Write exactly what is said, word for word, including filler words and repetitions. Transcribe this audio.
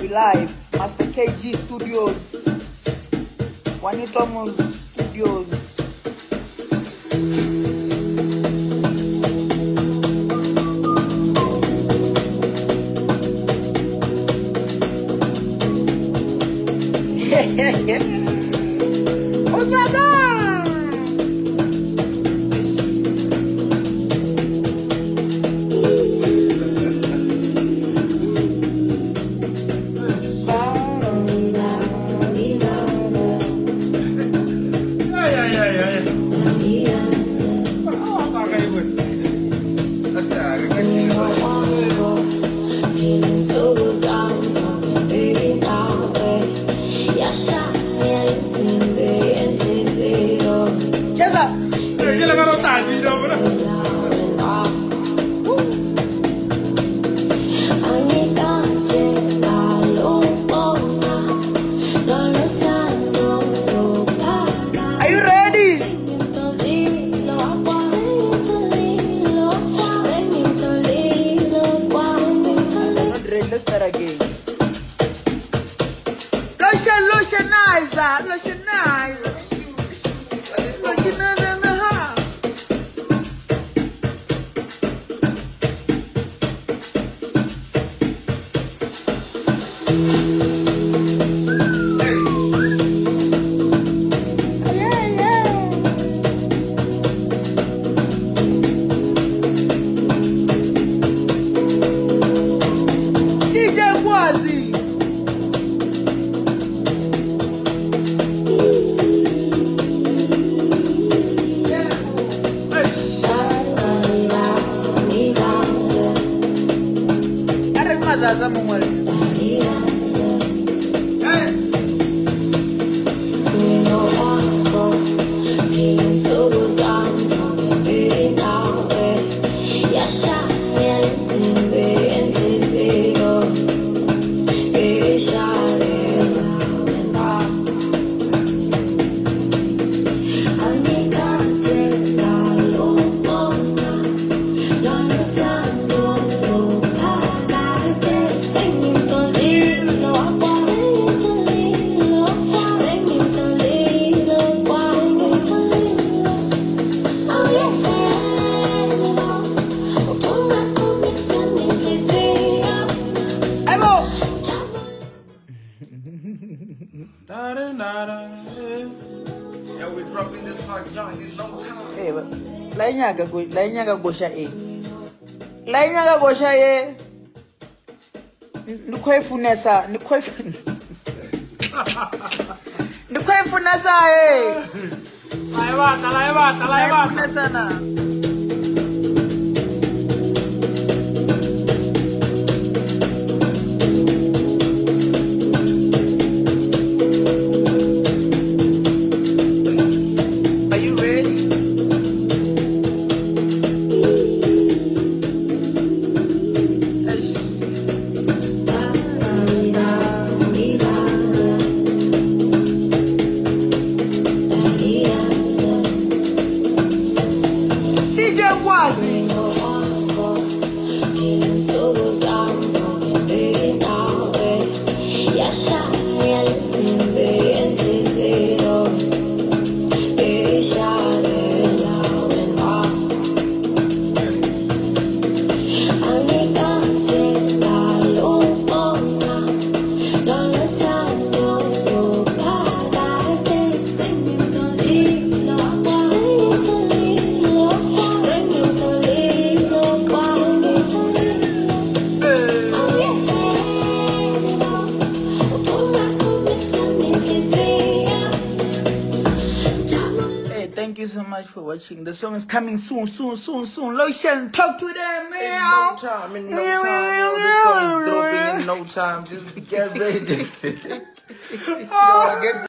live. Master K G Studios. Wanitomo Studios. Lotion, lotionizer, lotionizer, lotionizer in the house. D J Wazi. Zaza Mumwale. Yeah, we're dropping this hot joint in no time. Eh, lainnya agak gue, lainnya agak bosya eh. Lainnya agak bosya eh. Nikoi funesa, nikoi fun. Nikoi funesa eh. Laiwa, talaiwa, talaiwa. Funesa na. Thank you so much for watching. The song is coming soon, soon, soon, soon. Lotion, talk to them, man. In no time, in no time, yo. This song's dropping in no time. Just get ready. Yo, I get